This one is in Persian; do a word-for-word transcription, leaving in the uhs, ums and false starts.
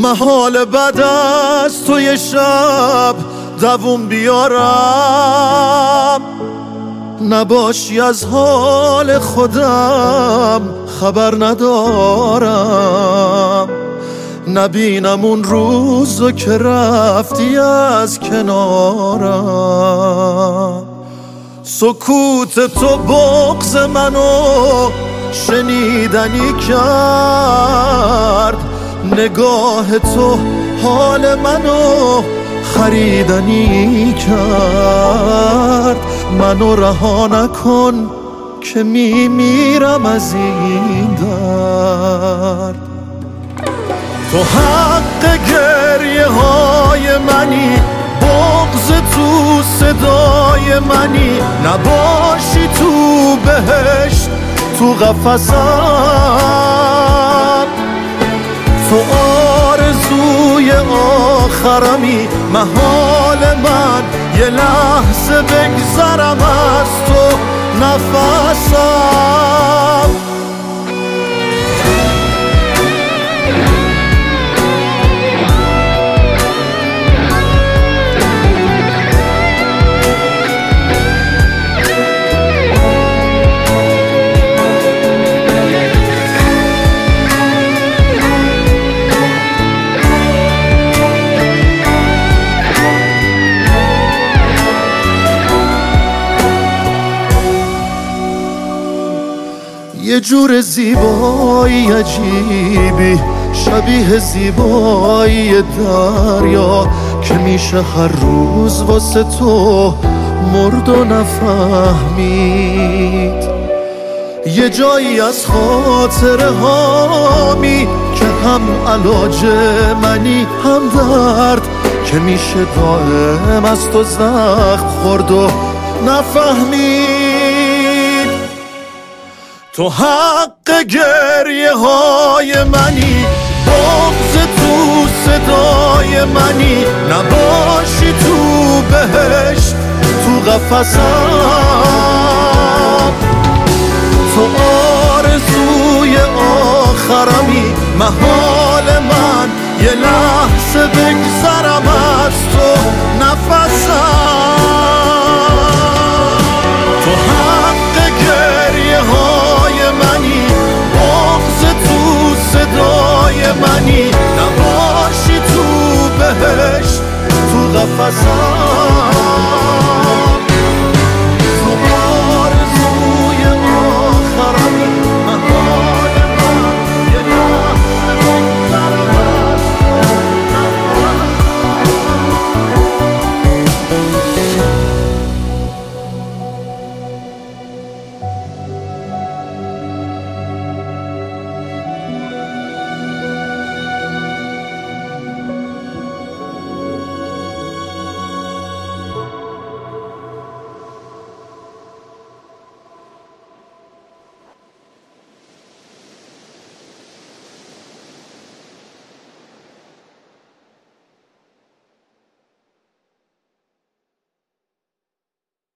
محال بعد از تو یه شب دووم بیارم، نباشی از حال خودم خبر ندارم، نبینم اون روزو که رفتی از کنارم. سکوت تو بغض منو شنیدنی کرد، نگاه تو حال منو خریدنی کرد. منو رها نکن که میمیرم از این درد. تو حق گریه های منی، بغض تو صدای منی، نباشی تو بهشت تو قفسم. تو آرزوی آخرمی، محال من یه لحظه بگذرم از تو نفسم. یه جور زیبایی عجیبی، شبیه زیبایی دریا، که میشه هر روز واسه تو مرد و نفهمید. یه جایی از خاطره هامی که هم علاج منی هم درد، که میشه دائم از تو زخم خورد و نفهمید. تو حق گریه های منی، بغض تو صدای منی، نباشی تو بهشت تو قفسم. تو آرزوی آخرمی، محال من یه لحظه بگذرم از تو نفسم. تو حق گریه های منی، بغض تو صدای منی، نباشی تو بهشت تو قفسم.